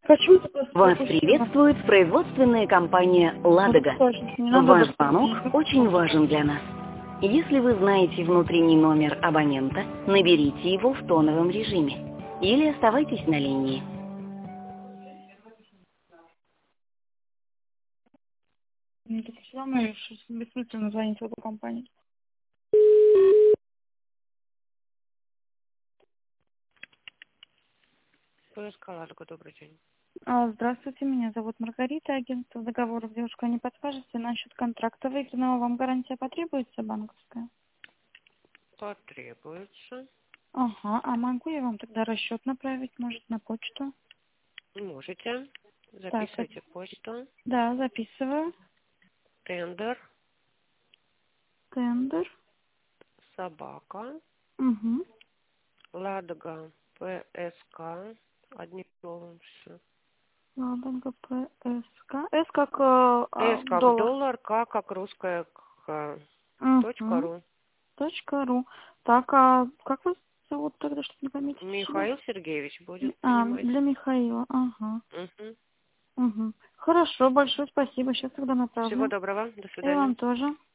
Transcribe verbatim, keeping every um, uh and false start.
Почему ты просто Вас пропустила? приветствует производственная компания «Ладога». Сложно, не надо Ваш допустить. звонок очень важен для нас. Если вы знаете внутренний номер абонента, наберите его в тоновом режиме или оставайтесь на линии. Ну, так все равно бессмысленно звонить в эту компанию. ПСК «Ладога», добрый день. А, Здравствуйте, меня зовут Маргарита, агентство договоров. Девушка, не подскажете насчет контракта выигранного? Вам гарантия потребуется банковская? Потребуется. Ага, а могу я вам тогда расчет направить, может, на почту? Можете. Так, Записывайте почту. да, записываю. Тендер. Тендер. Собака. Угу. Ладога. ПСК. Одним словом все. Ладно, ПСК. С как э, а, С как доллар. доллар, К как русская К. Точка Угу. ру. Точка ру. Так, а как вас зовут тогда, чтобы не пометить себя? Михаил Сергеевич будет А, принимать. для Михаила. Ага. Угу. Угу. Хорошо, большое спасибо. Сейчас тогда Всего направлю. доброго. До И вам свидания. тоже.